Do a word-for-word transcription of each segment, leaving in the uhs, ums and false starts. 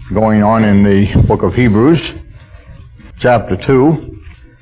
going on in the book of Hebrews, chapter two.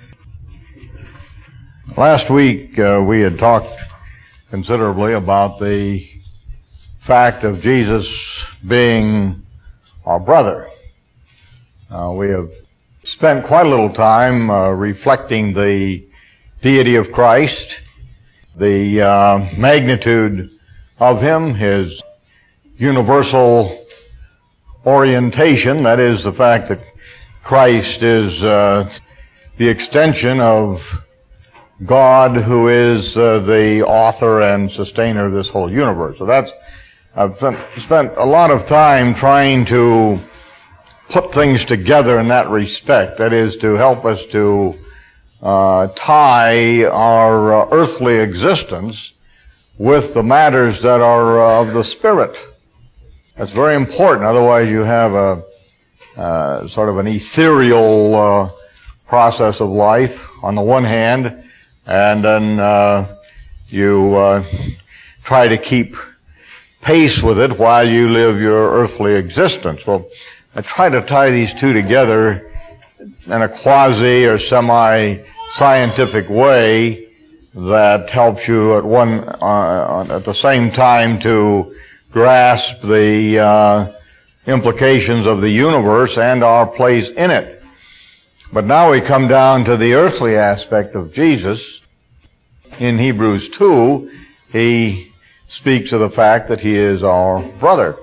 Last week uh, we had talked considerably about the fact of Jesus being our brother. Uh, we have spent quite a little time uh, reflecting the deity of Christ, the uh, magnitude of Him, His universal orientation, that is, the fact that Christ is uh, the extension of God, who is uh, the author and sustainer of this whole universe. So that's, I've spent a lot of time trying to put things together in that respect, that is, to help us to uh, tie our uh, earthly existence with the matters that are uh, of the Spirit. That's very important. Otherwise, you have a uh, sort of an ethereal uh, process of life on the one hand, and then uh, you uh, try to keep pace with it while you live your earthly existence. Well, I try to tie these two together in a quasi or semi-scientific way that helps you at one uh, at the same time to grasp the uh, implications of the universe and our place in it. But now we come down to the earthly aspect of Jesus. In Hebrews two, he speaks of the fact that he is our brother.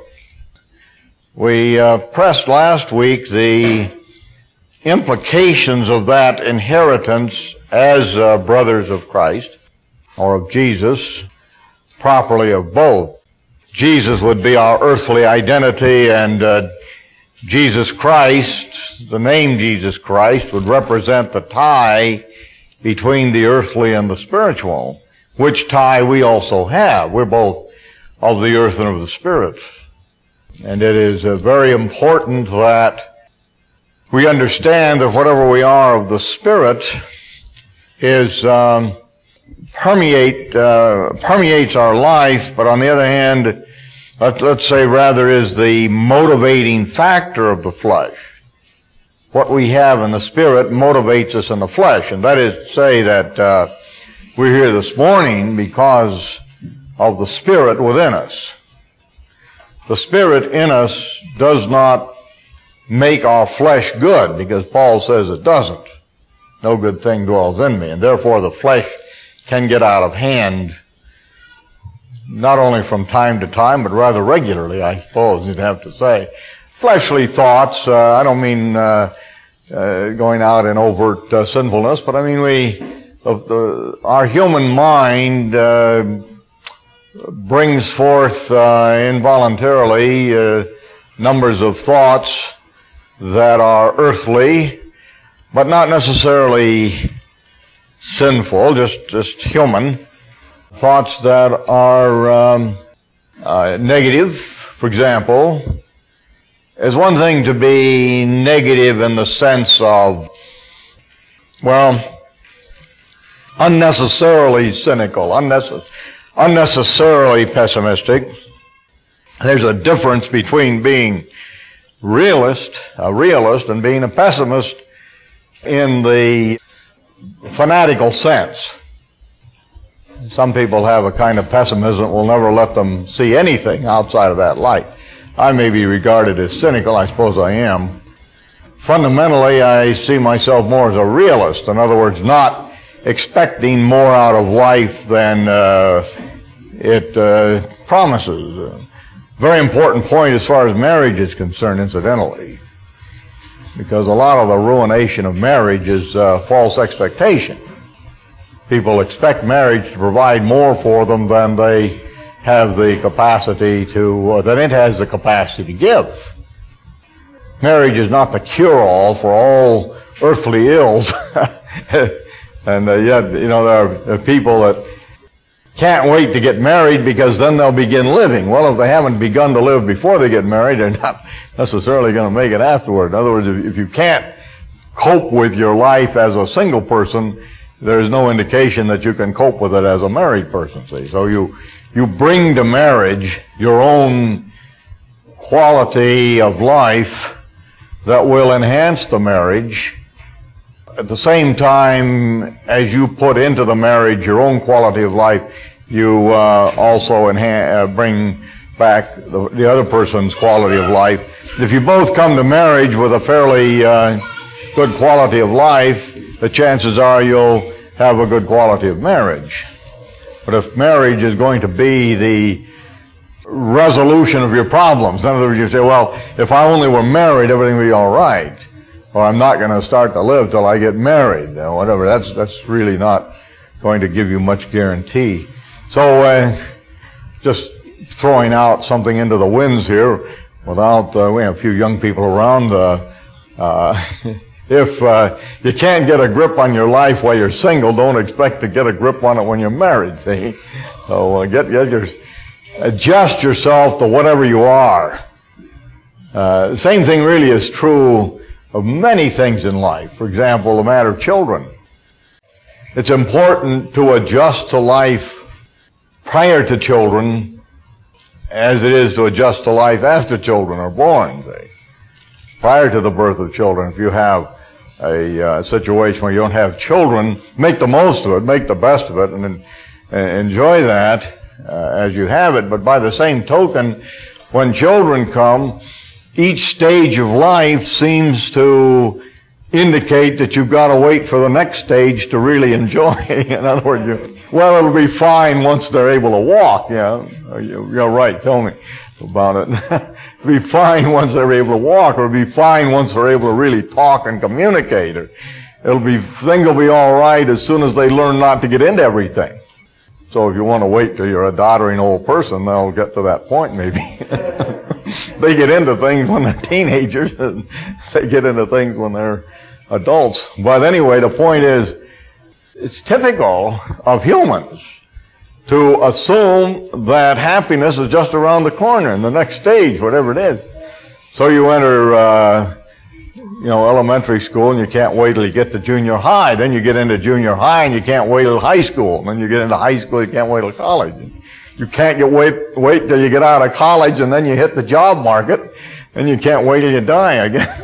We uh, pressed last week the implications of that inheritance as uh, brothers of Christ, or of Jesus, properly of both. Jesus would be our earthly identity, and uh, Jesus Christ, the name Jesus Christ, would represent the tie between the earthly and the spiritual, which tie we also have. We're both of the earth and of the spirit. And it is uh, very important that we understand that whatever we are of the spirit is um, permeate uh, permeates our life, but on the other hand, let, let's say rather is the motivating factor of the flesh. What we have in the spirit motivates us in the flesh, and that is to say that uh, we're here this morning because of the spirit within us. The spirit in us does not make our flesh good, because Paul says it doesn't. No good thing dwells in me, and therefore the flesh can get out of hand, not only from time to time, but rather regularly, I suppose you'd have to say. Fleshly thoughts, uh, I don't mean uh, uh, going out in overt uh, sinfulness, but I mean we, uh, the, our human mind uh, brings forth uh, involuntarily uh, numbers of thoughts that are earthly, but not necessarily sinful, just, just human. Thoughts that are um, uh, negative, for example. It's one thing to be negative in the sense of, well, unnecessarily cynical, unnecessarily unnecessarily pessimistic. There's a difference between being realist, a realist, and being a pessimist in the fanatical sense. Some people have a kind of pessimism that will never let them see anything outside of that light. I may be regarded as cynical, I suppose I am. Fundamentally, I see myself more as a realist. In other words, not expecting more out of life than uh, it uh, promises. Uh, very important point as far as marriage is concerned, incidentally, because a lot of the ruination of marriage is uh, false expectation. People expect marriage to provide more for them than they have the capacity to, uh, than it has the capacity to give. Marriage is not the cure-all for all earthly ills. And uh, yet, you know, there are people that can't wait to get married because then they'll begin living. Well, if they haven't begun to live before they get married, they're not necessarily going to make it afterward. In other words, if, if you can't cope with your life as a single person, there's no indication that you can cope with it as a married person, see. So you, you bring to marriage your own quality of life that will enhance the marriage. At the same time as you put into the marriage your own quality of life, you uh, also enhance, uh, bring back the, the other person's quality of life. If you both come to marriage with a fairly uh, good quality of life, the chances are you'll have a good quality of marriage. But if marriage is going to be the resolution of your problems, in other words, you say, well, if I only were married, everything would be all right. Or I'm not going to start to live till I get married, or whatever. That's that's really not going to give you much guarantee. So, uh, just throwing out something into the winds here, without uh, we have a few young people around. Uh, uh, if uh, you can't get a grip on your life while you're single, don't expect to get a grip on it when you're married. See, so uh, get get your adjust yourself to whatever you are. Uh, the same thing really is true of many things in life. For example, the matter of children. It's important to adjust to life prior to children as it is to adjust to life after children are born. See? Prior to the birth of children, if you have a uh, situation where you don't have children, make the most of it, make the best of it, and, and enjoy that uh, as you have it. But by the same token, when children come, each stage of life seems to indicate that you've got to wait for the next stage to really enjoy. In other words, you, well, it'll be fine once they're able to walk. Yeah, you're right. Tell me about it. It'll be fine once they're able to walk, or it'll be fine once they're able to really talk and communicate. Or it'll be things will be all right as soon as they learn not to get into everything. So if you want to wait till you're a doddering old person, they'll get to that point maybe. They get into things when they're teenagers, and they get into things when they're adults. But anyway, the point is, it's typical of humans to assume that happiness is just around the corner in the next stage, whatever it is. So you enter, uh, you know, elementary school, and you can't wait till you get to junior high. Then you get into junior high, and you can't wait till high school. And then you get into high school, you can't wait till college. You can't get wait wait till you get out of college, and then you hit the job market, and you can't wait till you die, I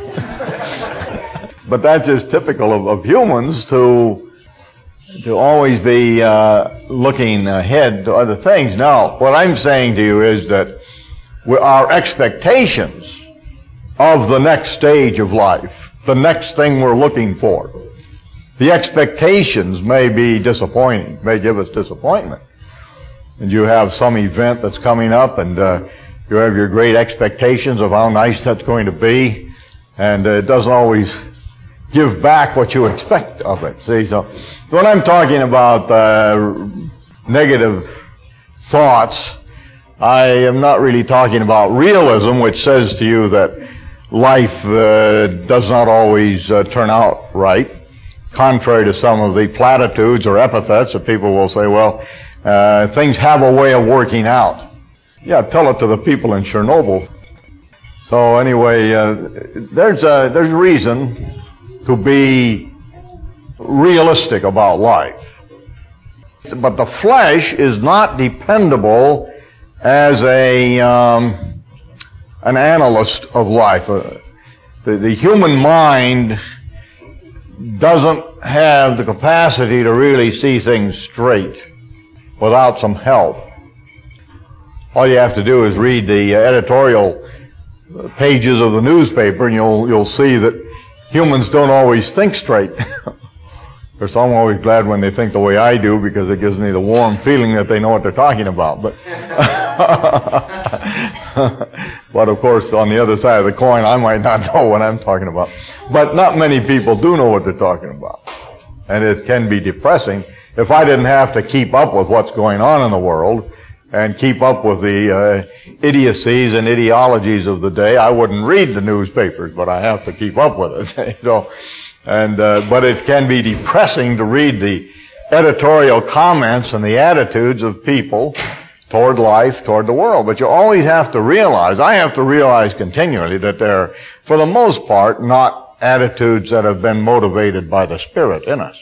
guess. But that's just typical of, of humans to to always be uh, looking ahead to other things. Now, what I'm saying to you is that we, our expectations of the next stage of life, the next thing we're looking for, the expectations may be disappointing, may give us disappointment. And you have some event that's coming up, and uh, you have your great expectations of how nice that's going to be, and uh, it doesn't always give back what you expect of it. See, so when I'm talking about uh, negative thoughts, I am not really talking about realism, which says to you that life uh, does not always uh, turn out right, contrary to some of the platitudes or epithets that people will say, well, Uh, things have a way of working out. Yeah, tell it to the people in Chernobyl. So anyway, uh, there's a, there's a reason to be realistic about life. But the flesh is not dependable as a um, an analyst of life. Uh, the, the human mind doesn't have the capacity to really see things straight without some help. All you have to do is read the editorial pages of the newspaper, and you'll you'll see that humans don't always think straight. Of course, I'm always glad when they think the way I do, because it gives me the warm feeling that they know what they're talking about. But, but of course, on the other side of the coin, I might not know what I'm talking about. But not many people do know what they're talking about. And it can be depressing. If I didn't have to keep up with what's going on in the world and keep up with the uh, idiocies and ideologies of the day, I wouldn't read the newspapers, but I have to keep up with it. So, and uh, but it can be depressing to read the editorial comments and the attitudes of people toward life, toward the world. But you always have to realize, I have to realize continually, that they're, for the most part, not attitudes that have been motivated by the Spirit in us.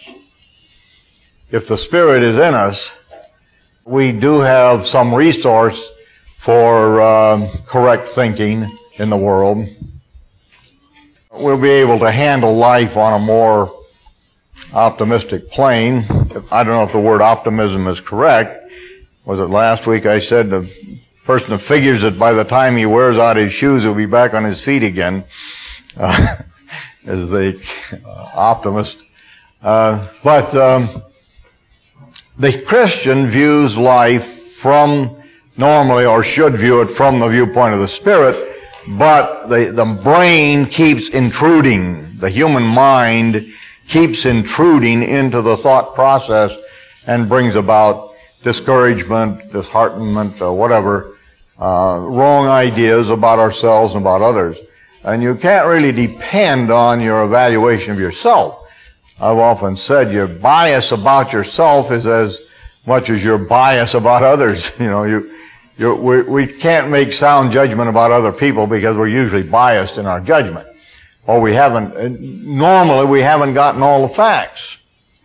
If the Spirit is in us, we do have some resource for uh, correct thinking in the world. We'll be able to handle life on a more optimistic plane. I don't know if the word optimism is correct. Was it last week I said the person that figures that by the time he wears out his shoes he'll be back on his feet again uh, is the uh, optimist. Uh, but um, the Christian views life from, normally, or should view it from the viewpoint of the Spirit, but the, the brain keeps intruding. The human mind keeps intruding into the thought process and brings about discouragement, disheartenment, or whatever, uh, wrong ideas about ourselves and about others. And you can't really depend on your evaluation of yourself. I've often said your bias about yourself is as much as your bias about others. You know, you You're, we, we can't make sound judgment about other people because we're usually biased in our judgment. Or we haven't, normally we haven't gotten all the facts.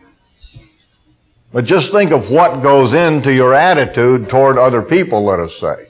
But just think of what goes into your attitude toward other people, let us say.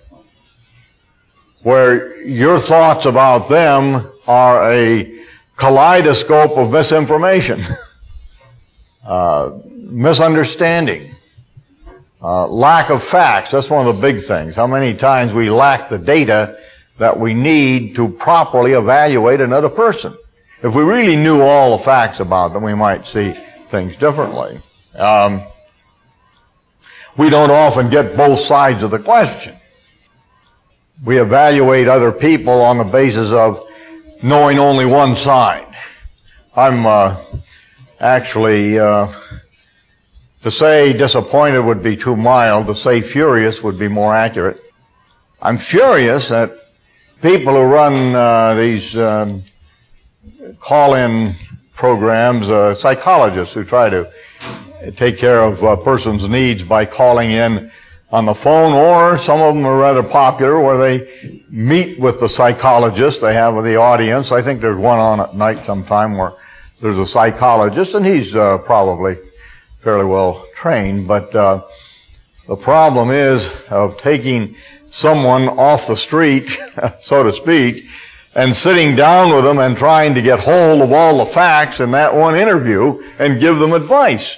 Where your thoughts about them are a kaleidoscope of misinformation, uh, misunderstanding. Uh, lack of facts, that's one of the big things. How many times we lack the data that we need to properly evaluate another person. If we really knew all the facts about them, we might see things differently. Um, we don't often get both sides of the question. We evaluate other people on the basis of knowing only one side. I'm uh, actually... Uh, To say disappointed would be too mild. To say furious would be more accurate. I'm furious at people who run uh, these um, call-in programs, uh, psychologists who try to take care of a person's needs by calling in on the phone, or some of them are rather popular where they meet with the psychologist. They have the audience. I think there's one on at night sometime where there's a psychologist, and he's uh, probably fairly well trained, but uh, the problem is of taking someone off the street, so to speak, and sitting down with them and trying to get hold of all the facts in that one interview and give them advice.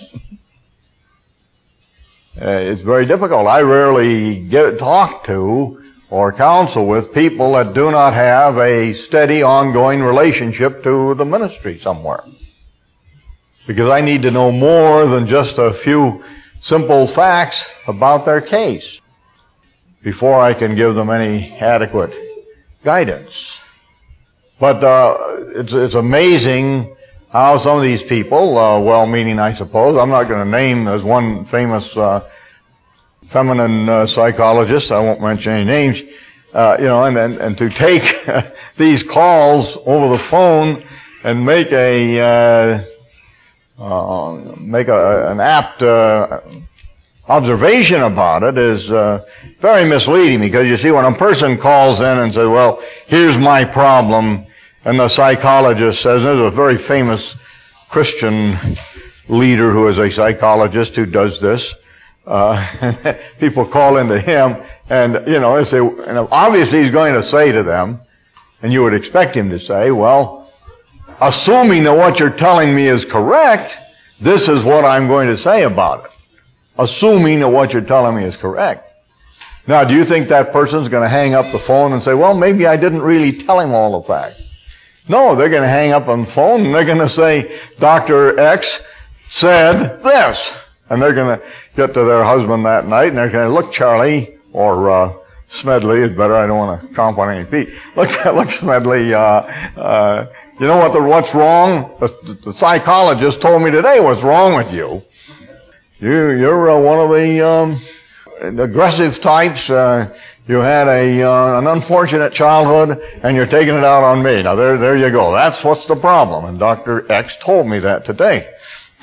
Uh, it's very difficult. I rarely get talk to or counsel with people that do not have a steady, ongoing relationship to the ministry somewhere. Because I need to know more than just a few simple facts about their case before I can give them any adequate guidance. But uh, it's, it's amazing how some of these people, uh, well-meaning I suppose, I'm not going to name, as one famous uh, feminine uh, psychologist, I won't mention any names, uh, you know, and, and, and to take these calls over the phone and make a... Uh, Uh, make a, an apt uh, observation about it is uh, very misleading, because you see, when a person calls in and says, well, here's my problem, and the psychologist says, there's a very famous Christian leader who is a psychologist who does this. Uh, people call into him, and, you know, they say, and obviously he's going to say to them, and you would expect him to say, well, assuming that what you're telling me is correct, this is what I'm going to say about it. Assuming that what you're telling me is correct. Now, do you think that person's going to hang up the phone and say, well, maybe I didn't really tell him all the facts? No, they're going to hang up on the phone and they're going to say, Doctor X said this. And they're going to get to their husband that night and they're going to, look, Charlie, or uh, Smedley is better, I don't want to comp on any feet. Look, look, Smedley, uh, uh, you know what? The, what's wrong? The, the psychologist told me today what's wrong with you. You, you're uh, one of the um, aggressive types. Uh, you had a uh, an unfortunate childhood, and you're taking it out on me. Now there, there you go. That's what's the problem. And Doctor X told me that today.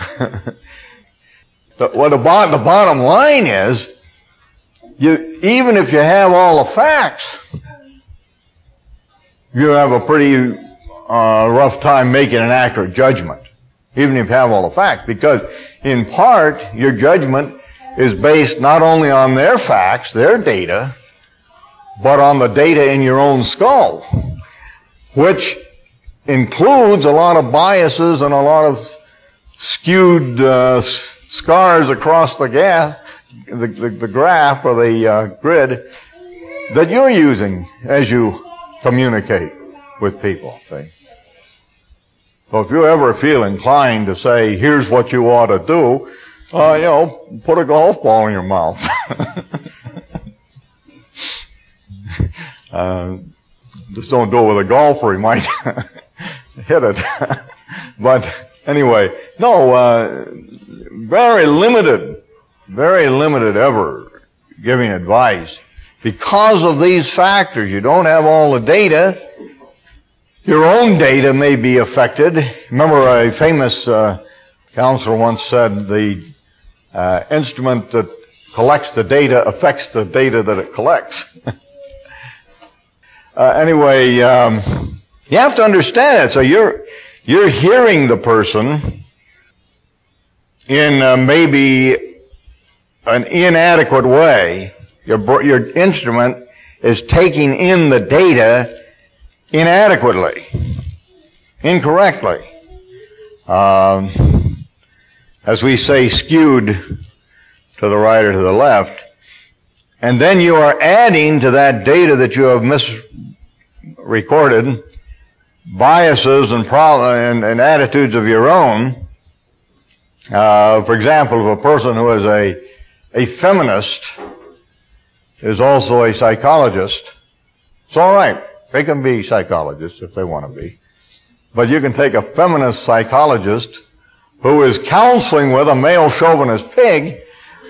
But what the, bo- the bottom line is, you even if you have all the facts, you have a pretty uh, rough time making an accurate judgment, even if you have all the facts, because in part your judgment is based not only on their facts, their data, but on the data in your own skull, which includes a lot of biases and a lot of skewed uh, scars across the, gas, the, the, the graph or the uh, grid that you're using as you communicate with people. See? So if you ever feel inclined to say, here's what you ought to do, uh, you know, put a golf ball in your mouth. uh, just don't do it with a golfer, he might hit it. But anyway, no, uh, very limited, very limited ever giving advice. Because of these factors, you don't have all the data. Your own data may be affected. Remember a famous uh, counselor once said the uh, instrument that collects the data affects the data that it collects. uh, anyway, um, you have to understand it. So you're you're hearing the person in uh, maybe an inadequate way. Your your instrument is taking in the data inadequately, incorrectly, um, as we say, skewed to the right or to the left, and then you are adding to that data that you have misrecorded biases and, pro- and, and attitudes of your own. Uh, for example, if a person who is a a feminist is also a psychologist, it's all right. They can be psychologists if they want to be. But you can take a feminist psychologist who is counseling with a male chauvinist pig,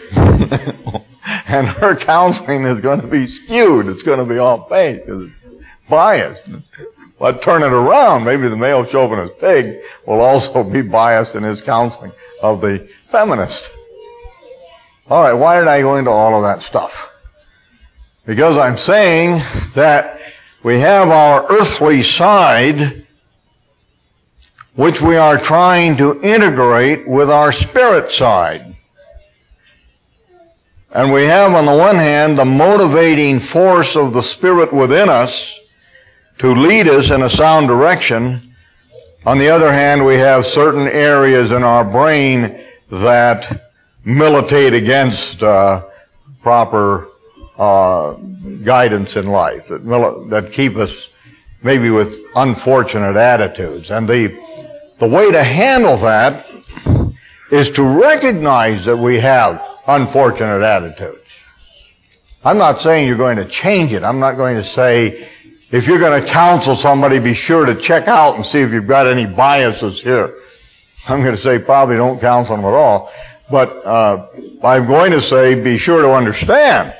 and her counseling is going to be skewed. It's going to be off base. It's biased. But turn it around. Maybe the male chauvinist pig will also be biased in his counseling of the feminist. All right, why did I go into all of that stuff? Because I'm saying that we have our earthly side, which we are trying to integrate with our spirit side. And we have, on the one hand, the motivating force of the Spirit within us to lead us in a sound direction. On the other hand, we have certain areas in our brain that militate against uh, proper Uh, guidance in life, that, that keep us maybe with unfortunate attitudes. And the, the way to handle that is to recognize that we have unfortunate attitudes. I'm not saying you're going to change it. I'm not going to say, if you're going to counsel somebody, be sure to check out and see if you've got any biases here. I'm going to say probably don't counsel them at all. But uh, I'm going to say be sure to understand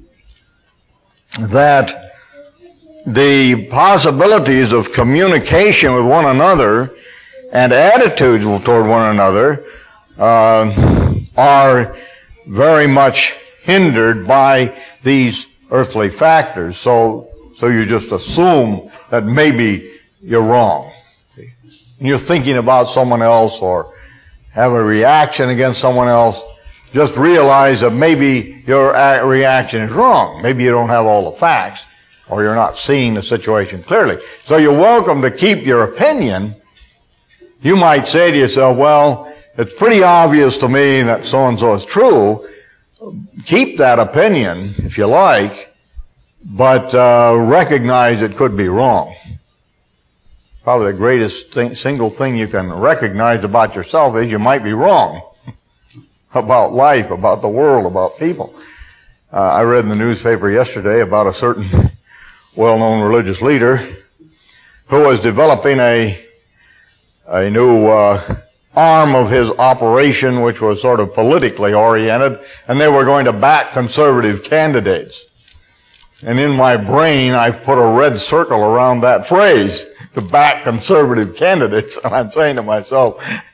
that the possibilities of communication with one another and attitudes toward one another uh, are very much hindered by these earthly factors. So, so you just assume that maybe you're wrong. You're thinking about someone else or have a reaction against someone else. Just realize that maybe your reaction is wrong. Maybe you don't have all the facts, or you're not seeing the situation clearly. So you're welcome to keep your opinion. You might say to yourself, well, it's pretty obvious to me that so-and-so is true. Keep that opinion, if you like, but uh, recognize it could be wrong. Probably the greatest thing, single thing you can recognize about yourself is you might be wrong. About life, about the world, about people. Uh, I read in the newspaper yesterday about a certain well-known religious leader who was developing a a new uh, arm of his operation, which was sort of politically oriented, and they were going to back conservative candidates. And in my brain, I've put a red circle around that phrase, to back conservative candidates, and I'm saying to myself,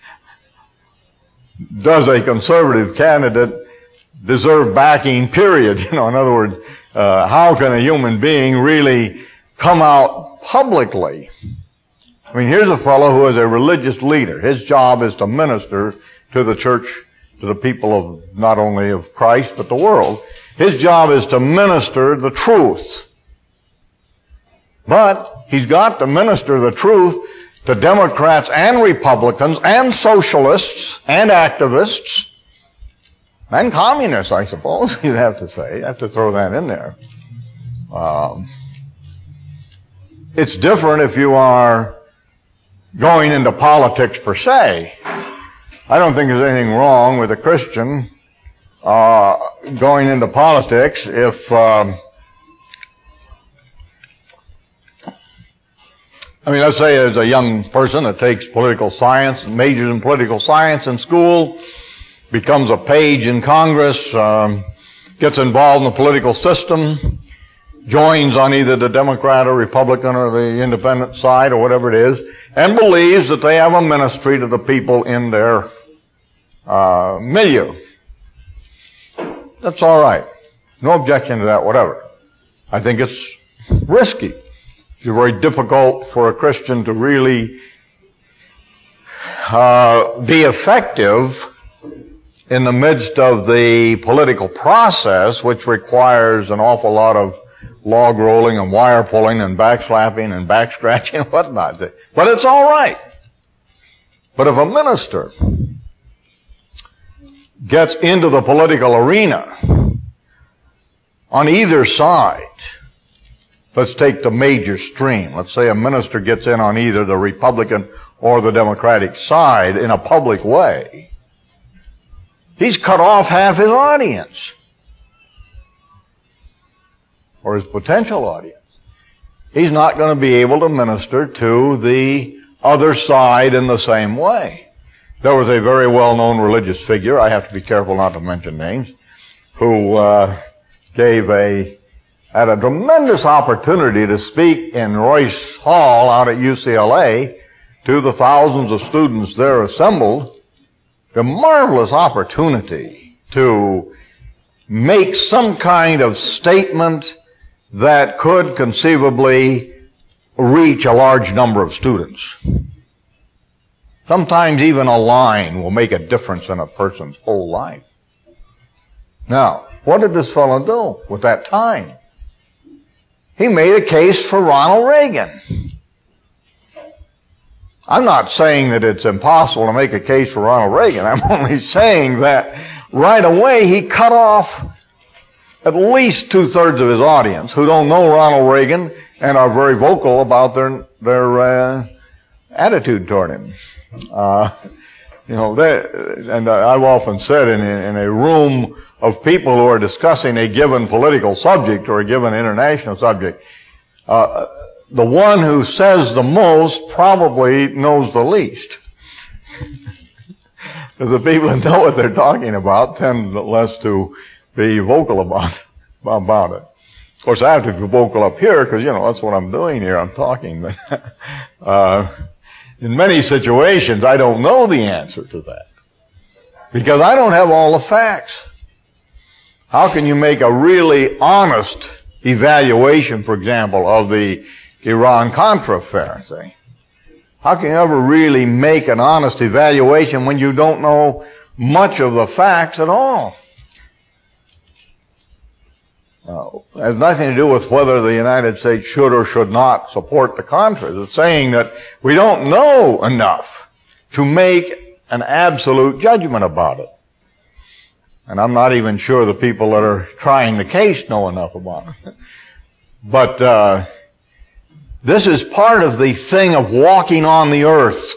does a conservative candidate deserve backing, period? You know, in other words, uh, how can a human being really come out publicly? I mean, here's a fellow who is a religious leader. His job is to minister to the church, to the people of not only of Christ, but the world. His job is to minister the truth But he's got to minister the truth to Democrats and Republicans and socialists and activists and communists, I suppose you'd have to say. You have to throw that in there. Um, it's different if you are going into politics per se. I don't think there's anything wrong with a Christian uh, going into politics if um, I mean, let's say there's a young person that takes political science, majors in political science in school, becomes a page in Congress, um, gets involved in the political system, joins on either the Democrat or Republican or the independent side or whatever it is, and believes that they have a ministry to the people in their uh, milieu. That's all right. No objection to that, whatever. I think it's risky. It's very difficult for a Christian to really uh, be effective in the midst of the political process, which requires an awful lot of log rolling and wire pulling and backslapping and back scratching and whatnot. But it's all right. But if a minister gets into the political arena on either side, let's take the major stream. Let's say a minister gets in on either the Republican or the Democratic side in a public way. He's cut off half his audience. Or his potential audience. He's not going to be able to minister to the other side in the same way. There was a very well-known religious figure, I have to be careful not to mention names, who uh, gave a had a tremendous opportunity to speak in Royce Hall out at U C L A to the thousands of students there assembled. A marvelous opportunity to make some kind of statement that could conceivably reach a large number of students. Sometimes even a line will make a difference in a person's whole life. Now, what did this fellow do with that time? He made a case for Ronald Reagan. I'm not saying that it's impossible to make a case for Ronald Reagan. I'm only saying that right away he cut off at least two-thirds of his audience who don't know Ronald Reagan and are very vocal about their their uh, attitude toward him. Uh, you know, they, and I've often said in a, in a room of people who are discussing a given political subject or a given international subject, uh, the one who says the most probably knows the least. Because the people who know what they're talking about tend less to be vocal about, about it. Of course, I have to be vocal up here because, you know, that's what I'm doing here. I'm talking. But uh, in many situations, I don't know the answer to that because I don't have all the facts. How can you make a really honest evaluation, for example, of the Iran-Contra affair, see? How can you ever really make an honest evaluation when you don't know much of the facts at all? Uh, it has nothing to do with whether the United States should or should not support the Contras. It's saying that we don't know enough to make an absolute judgment about it. And I'm not even sure the people that are trying the case know enough about it. But uh, this is part of the thing of walking on the earth.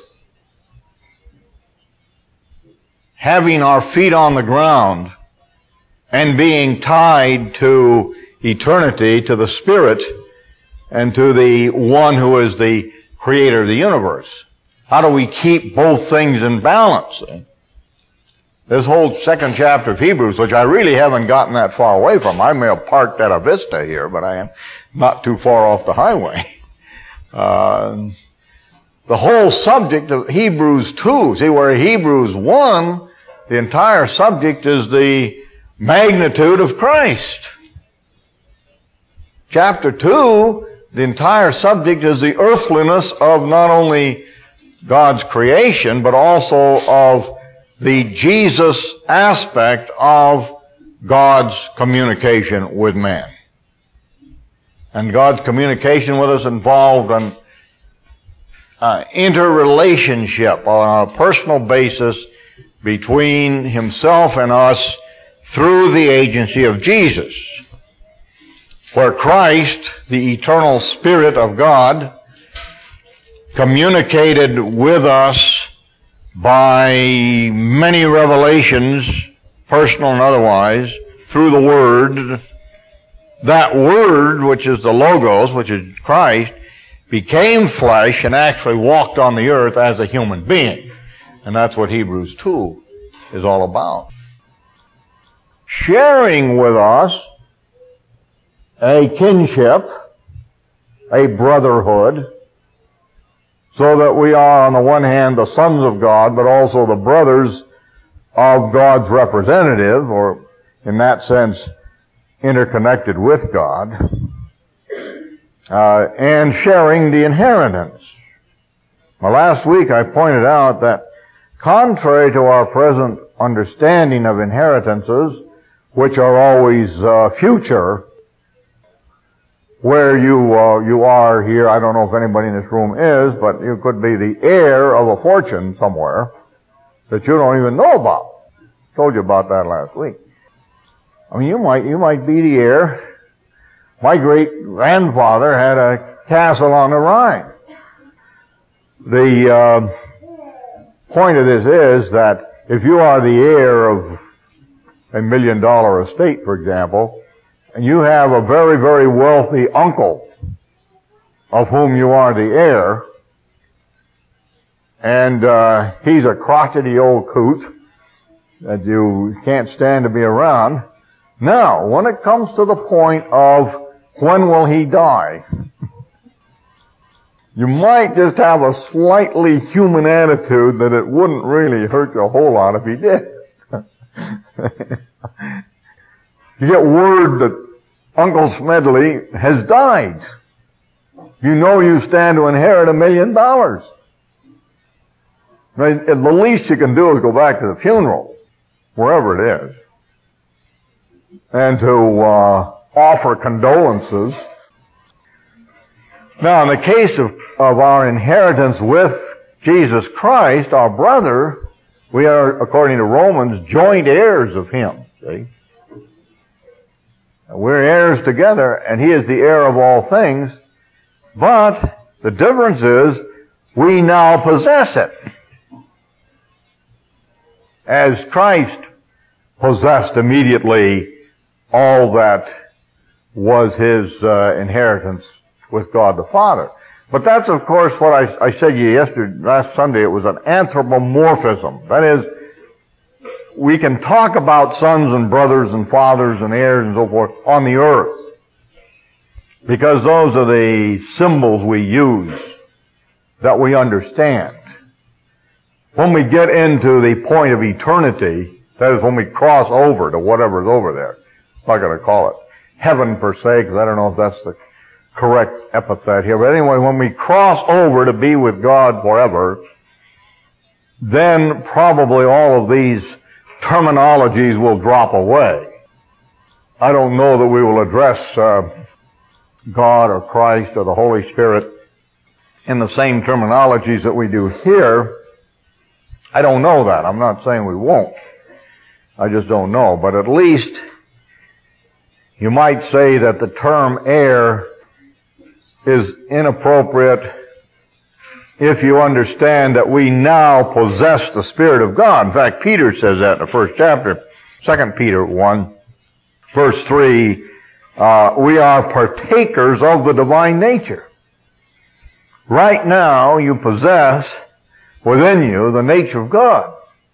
Having our feet on the ground and being tied to eternity, to the Spirit, and to the one who is the creator of the universe. How do we keep both things in balance? Eh? This whole second chapter of Hebrews, which I really haven't gotten that far away from. I may have parked at a vista here, but I am not too far off the highway. Uh, the whole subject of Hebrews two, see where Hebrews one, the entire subject is the magnitude of Christ. Chapter two, the entire subject is the earthliness of not only God's creation, but also of the Jesus aspect of God's communication with man. And God's communication with us involved an uh, interrelationship on a personal basis between Himself and us through the agency of Jesus, where Christ, the eternal Spirit of God, communicated with us by many revelations, personal and otherwise, through the Word. That Word, which is the Logos, which is Christ, became flesh and actually walked on the earth as a human being. And that's what Hebrews two is all about. Sharing with us a kinship, a brotherhood, so that we are on the one hand the sons of God, but also the brothers of God's representative, or in that sense interconnected with God, uh, and sharing the inheritance. Well, last week I pointed out that contrary to our present understanding of inheritances, which are always uh, future, where you uh, you are here, I don't know if anybody in this room is, but you could be the heir of a fortune somewhere that you don't even know about. I told you about that last week. I mean, you might you might be the heir. My great grandfather had a castle on the Rhine. The uh, point of this is that if you are the heir of a million dollar estate, for example, and you have a very, very wealthy uncle of whom you are the heir, and uh, he's a crotchety old coot that you can't stand to be around. Now, when it comes to the point of when will he die, you might just have a slightly human attitude that it wouldn't really hurt you a whole lot if he did. You get word that Uncle Smedley has died. You know you stand to inherit a million dollars. The least you can do is go back to the funeral, wherever it is, and to uh, offer condolences. Now, in the case of, of our inheritance with Jesus Christ, our brother, we are, according to Romans, joint heirs of Him. See? We're heirs together, and He is the heir of all things, but the difference is we now possess it. As Christ possessed immediately all that was His uh, inheritance with God the Father. But that's, of course, what I, I said to you yesterday, last Sunday. It was an anthropomorphism. That is, we can talk about sons and brothers and fathers and heirs and so forth on the earth, because those are the symbols we use that we understand. When we get into the point of eternity, that is when we cross over to whatever's over there. I'm not going to call it heaven per se, because I don't know if that's the correct epithet here. But anyway, when we cross over to be with God forever, then probably all of these terminologies will drop away. I don't know that we will address uh, God or Christ or the Holy Spirit in the same terminologies that we do here. I don't know that. I'm not saying we won't. I just don't know. But at least you might say that the term heir is inappropriate if you understand that we now possess the Spirit of God. In fact, Peter says that in the first chapter, Second Peter one, verse three, uh, we are partakers of the divine nature. Right now, you possess within you the nature of God.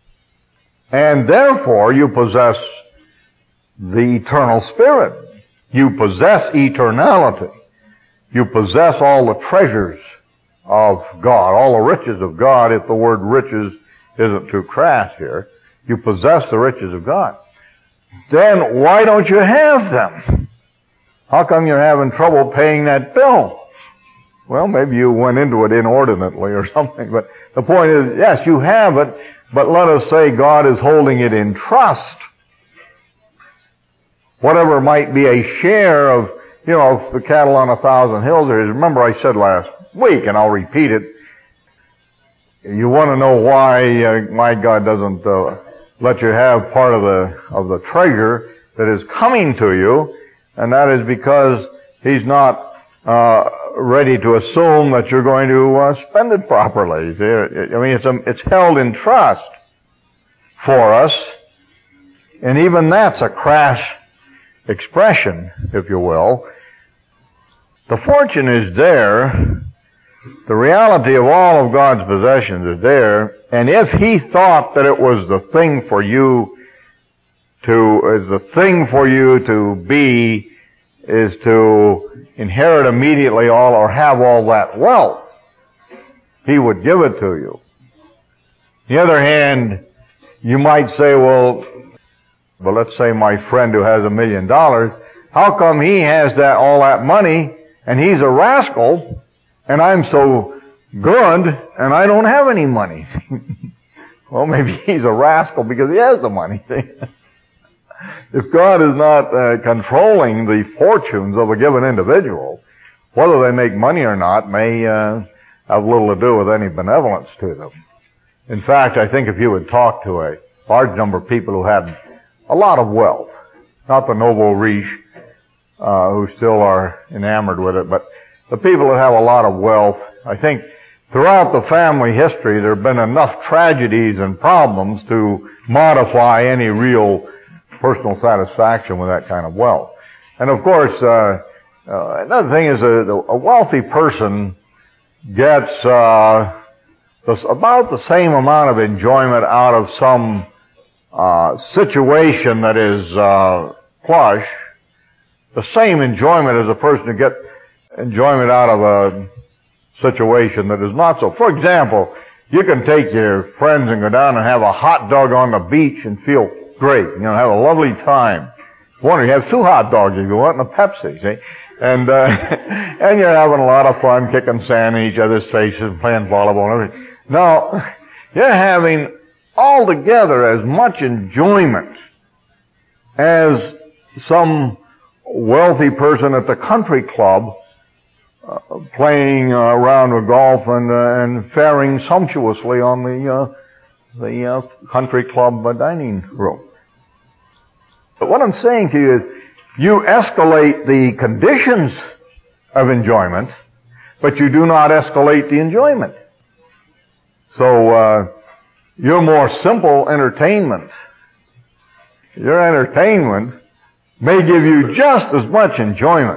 And therefore, you possess the eternal Spirit. You possess eternality. You possess all the treasures of God, all the riches of God, if the word riches isn't too crass here. You possess the riches of God. Then why don't you have them? How come you're having trouble paying that bill? Well, maybe you went into it inordinately or something, but the point is, yes, you have it, but let us say God is holding it in trust. Whatever might be a share of you know, the cattle on a thousand hills. Remember I said last week, and I'll repeat it, you want to know why uh, my God doesn't uh, let you have part of the of the treasure that is coming to you, and that is because He's not uh, ready to assume that you're going to uh, spend it properly. I mean, it's a, it's held in trust for us, and even that's a crass expression, if you will. The fortune is there. The reality of all of God's possessions is there, and if He thought that it was the thing for you to, is the thing for you to be, is to inherit immediately all or have all that wealth, He would give it to you. On the other hand, you might say, well, but let's say my friend who has a million dollars, how come he has that, all that money, and he's a rascal, and I'm so good, and I don't have any money? Well, maybe he's a rascal because he has the money. If God is not uh, controlling the fortunes of a given individual, whether they make money or not may uh, have little to do with any benevolence to them. In fact, I think if you would talk to a large number of people who had a lot of wealth, not the nouveau riche, uh, who still are enamored with it, but the people that have a lot of wealth, I think throughout the family history there have been enough tragedies and problems to modify any real personal satisfaction with that kind of wealth. And of course, uh, uh, another thing is a, a wealthy person gets uh, about the same amount of enjoyment out of some uh, situation that is uh, plush, the same enjoyment as a person who gets enjoyment out of a situation that is not so. For example, you can take your friends and go down and have a hot dog on the beach and feel great, you know, have a lovely time. Wonder, you have two hot dogs if you want and a Pepsi, see? And, uh, and you're having a lot of fun kicking sand in each other's faces and playing volleyball and everything. Now, you're having altogether as much enjoyment as some wealthy person at the country club uh, playing uh, around with golf and, uh, and faring sumptuously on the, uh, the uh, country club uh, dining room. But what I'm saying to you is, you escalate the conditions of enjoyment, but you do not escalate the enjoyment. So, uh, your more simple entertainment, your entertainment may give you just as much enjoyment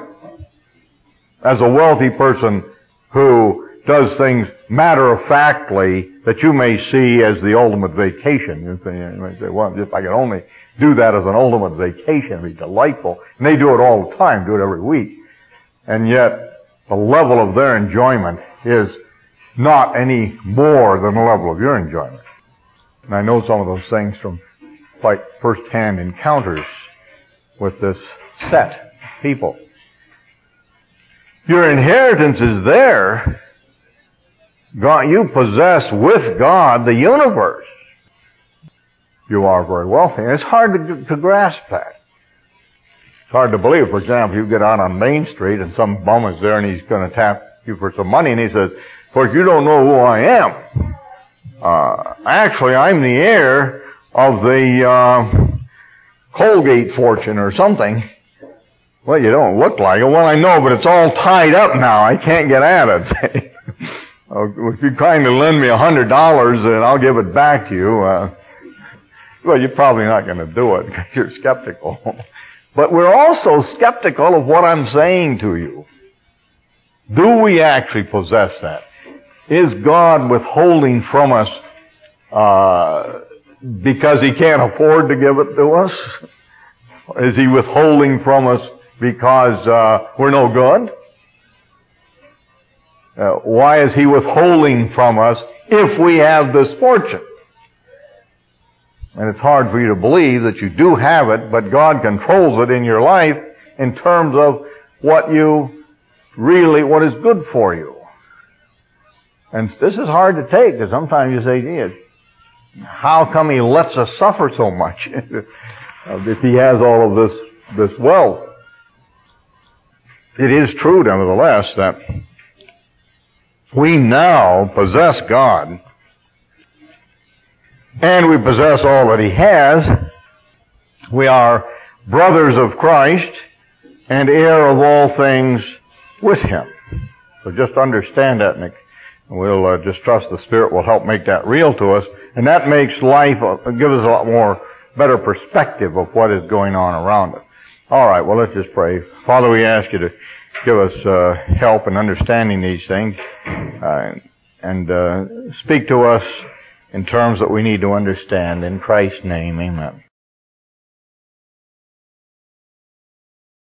as a wealthy person who does things matter-of-factly that you may see as the ultimate vacation. You may say, well, if I could only do that as an ultimate vacation, it'd be delightful. And they do it all the time, do it every week. And yet, the level of their enjoyment is not any more than the level of your enjoyment. And I know some of those things from quite first-hand encounters with this set of people. Your inheritance is there. God, you possess with God the universe. You are very wealthy. And it's hard to, to grasp that. It's hard to believe. For example, you get out on Main Street and some bum is there and he's going to tap you for some money and he says, of course, you don't know who I am. Uh, actually, I'm the heir of the uh, Colgate fortune or something. Well, you don't look like it. Well, I know, but it's all tied up now. I can't get at it. If you kindly lend me a hundred dollars, and I'll give it back to you. Uh, well, you're probably not going to do it because you're skeptical. But we're also skeptical of what I'm saying to you. Do we actually possess that? Is God withholding from us uh, because He can't afford to give it to us? Is He withholding from us because uh, we're no good? Uh, why is He withholding from us if we have this fortune? And it's hard for you to believe that you do have it, but God controls it in your life in terms of what you really, what is good for you. And this is hard to take, because sometimes you say, gee, how come He lets us suffer so much if He has all of this, this wealth? it is true, nevertheless, that we now possess God, and we possess all that He has. We are brothers of Christ and heir of all things with Him. So just understand that, Nick. We'll uh, just trust the Spirit will help make that real to us, and that makes life, uh, gives us a lot more, better perspective of what is going on around us. All right, well, let's just pray. Father, we ask you to give us uh, help in understanding these things, uh, and uh, speak to us in terms that we need to understand. In Christ's name, amen.